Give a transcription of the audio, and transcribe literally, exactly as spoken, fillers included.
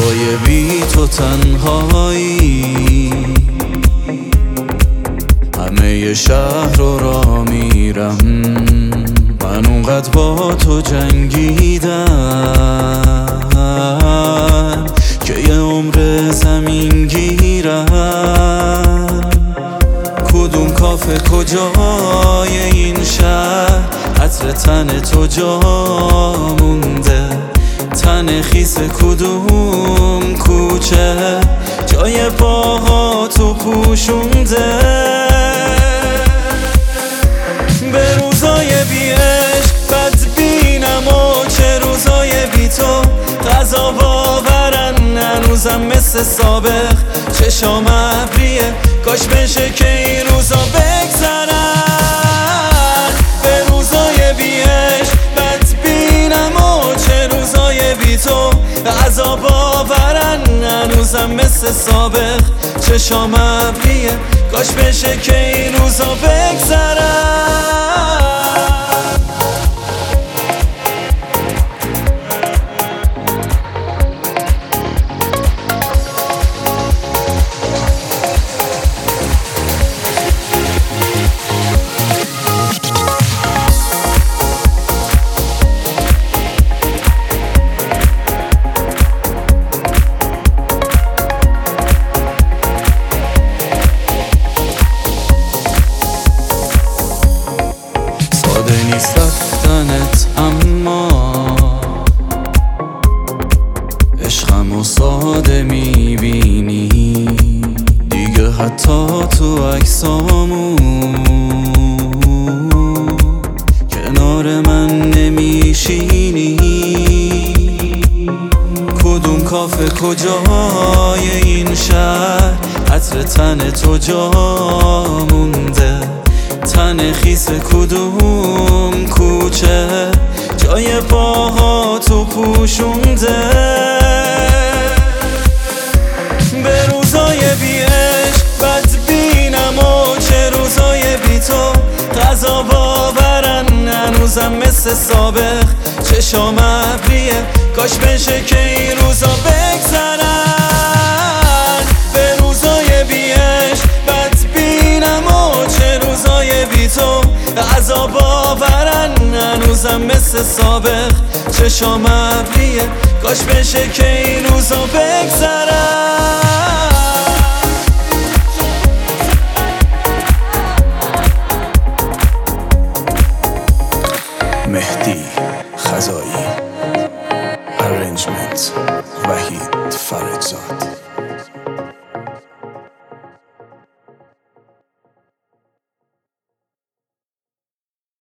روزای بی تو تنهایی، همه شهر رو را میرم. من اونقدر با تو جنگیدم که یه عمر زمین گیرم. کدوم کافه کجای این شهر، عطر تن تو جا مونده. تن خیس کدوم کوچه، جای پاها تو پوشونده. به روزای بی عشق بدبینم و چه روزای بی تو غذا باورن. هنوزم مثل سابق چشام ابریه، کاش بشه که این روزا بگذرن. به روزای بی عشق بدبینم و چه روزای بی تو غذا باورن. هنوزم مثل سابق چشام ابریه، کاش بشه که این روزا بگذرن. ساده نیست رفتنت، اما عشقم و ساده میبینی دیگه. حتی تو عکسامون کنار من نمیشینی. کدوم کافه کجای این شهر، عطر تن تو جا مونده. تن خیس کدوم کوچه، جای پاها تو پوشونده. به روزای بی عشق بدبینم و چه روزای بی تو غذا باورن. هنوزم مثل سابق چشام ابریه، کاش بشه که این روزا بگذرن. به روزای بی عشق بدبینم و چه روزای بی تو غذا باورن. هنوزم مثل سابق چشام ابریه، کاش بشه که این روزا بگذرن. مهدی خزایی، ارنجمنت وحید فرجزاد.